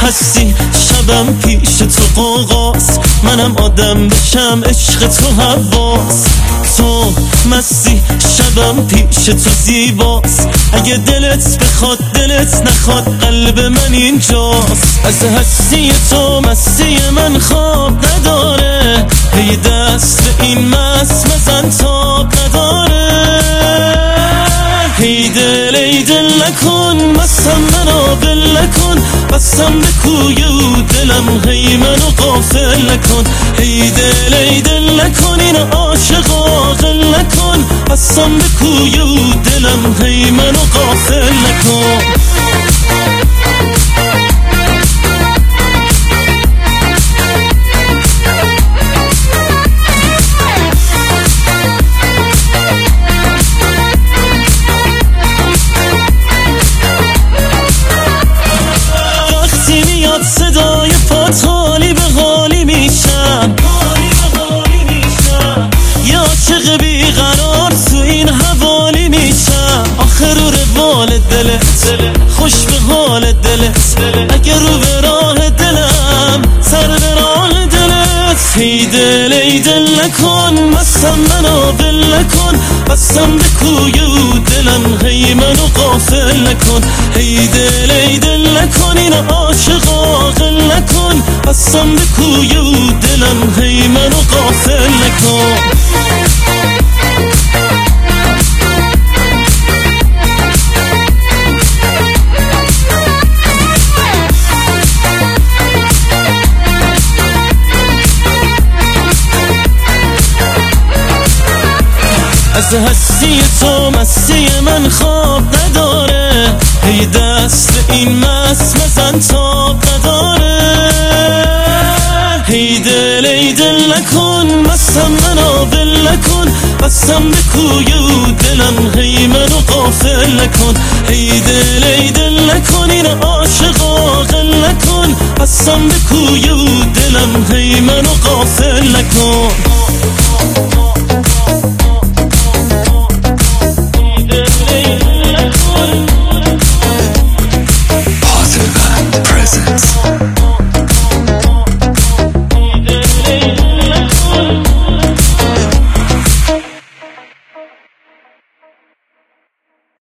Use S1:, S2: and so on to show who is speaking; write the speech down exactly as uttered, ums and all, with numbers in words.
S1: هستی شبم پیش تو قوقاس، منم آدم بشم عشق تو حواس. تو مستی شبم پیش تو زیباست، اگه دلت بخواد دلت نخواد قلب من اینجاست. از هستی تو مستی من خواب نداره، هی دست به این مست مزن تاب نداره. هی دل ای دل نکن مستم منو بل نکن، بستم به کوی و دلم هی منو غافل نکن. هی دل ای دل نکن این عاشق عاقل نکن، بستم به کوی و دلم هی منو غافل نکن. صدای پات حالی به حالی میشم، یه عاشق بیقرار تو این حوالی میشم. آخر رو روال دلت خوش به حال دلت، اگه رو به راه دلم سر به راه دلت. هی دل ای دل نکن مستم منو بل نکن، بستم به کوی و دلم هی منو غافل نکن. هی دل ای دل نکن این عاشق عاقل نکن، بستم به کوی و دلم هی منو غافل نکن. از هستی تو مستی من خواب نداره، هی دست به این مست مزن تاب نداره. هی دل ای دل نکن مستم منو بل نکن، بستم به کوی و دلم هی منو غافل نکن. هی دل ای دل نکن این عاشق عاقل نکن، بستم به کوی و دلم هی منو غافل نکن.